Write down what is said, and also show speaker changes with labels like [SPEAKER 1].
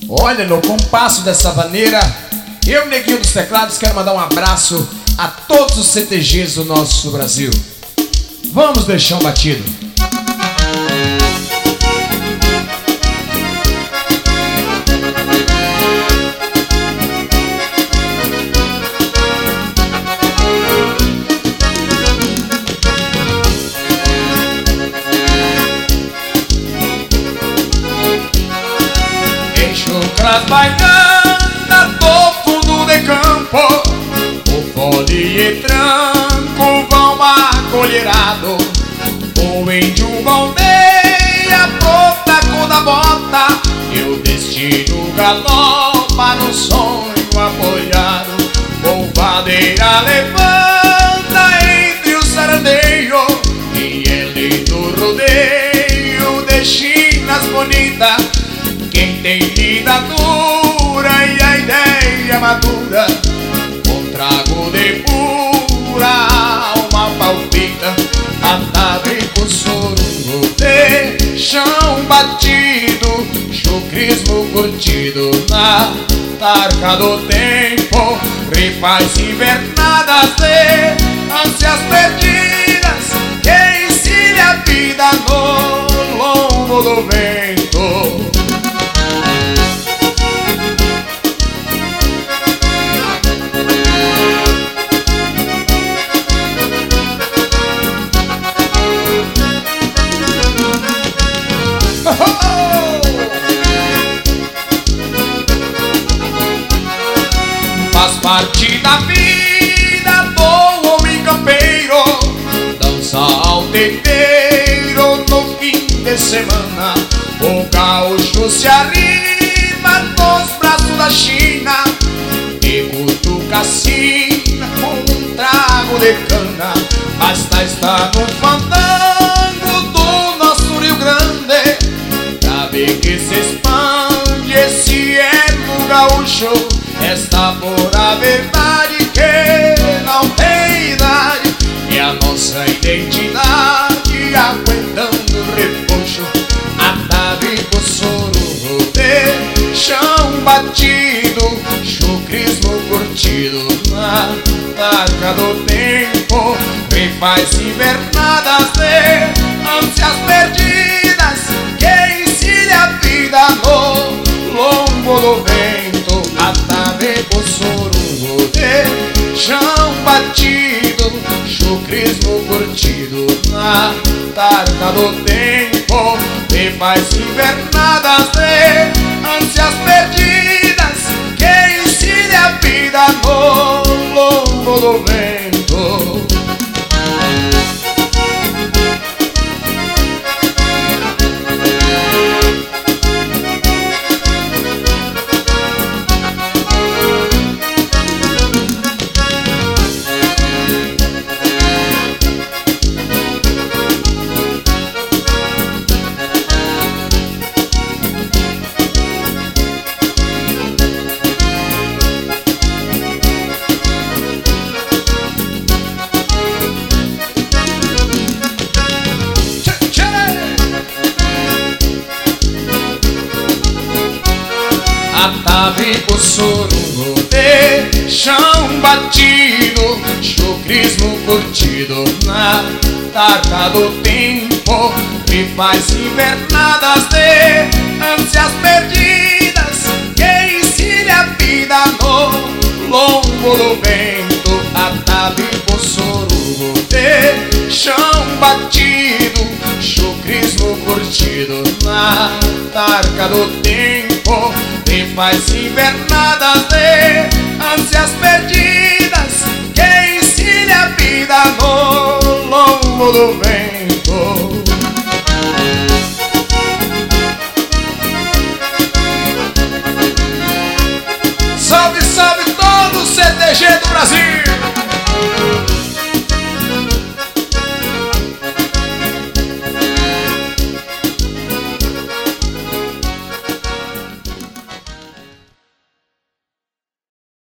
[SPEAKER 1] Olha, no compasso dessa maneira, eu, Neguinho dos Teclados, quero mandar um abraço a todos os CTGs do nosso Brasil. Vamos deixar um batido.
[SPEAKER 2] Enxucras baianas do fundo de campo, o fole e tranco vão acolherado. O índio bombeia pro taco da bota, e o destino galopa no sonho apoiado. Polvadeira levanta entre o saradeio, e ele do rodeio de chinas bonitas. Quem tem vida dura e a ideia madura, com trago de pura alma palpita. Atave com sorungo de chão batido, chucrismo curtido na tarca do tempo. Rifais invernadas de ânsias perdidas, que ensina a vida no lombo do vento. Faz parte da vida do homem campeiro, dança ao teteiro no fim de semana. O gaúcho se arrima nos braços da China e cutuca a sina com um trago de cana. Basta estar no fandango do nosso Rio Grande pra ver que se expande esse ermo gaúcho. Esta pura verdade que não tem idade, é a nossa identidade aguentando repuxo. Atavico soruro de chão batido, chucrismo curtido na tarca do tempo. Rifais invernadas de ânsias perdidas, que ensina a vida no lombo do vento. Ataveco sorungo de chão batido, chucrismo curtido na tarca do tempo. Rifais invernadas de ânsias perdidas, que ensina a vida no lombo do vento. Atavico sorungo de chão batido, chucrismo curtido na tarca do tempo. Rifais invernadas de ânsias perdidas, que ensina a vida no lombo do vento. Atavico sorungo de chão batido, chucrismo curtido na tarca do tempo. Rifais invernadas de ânsias perdidas, que ensina a vida no lombo do vento.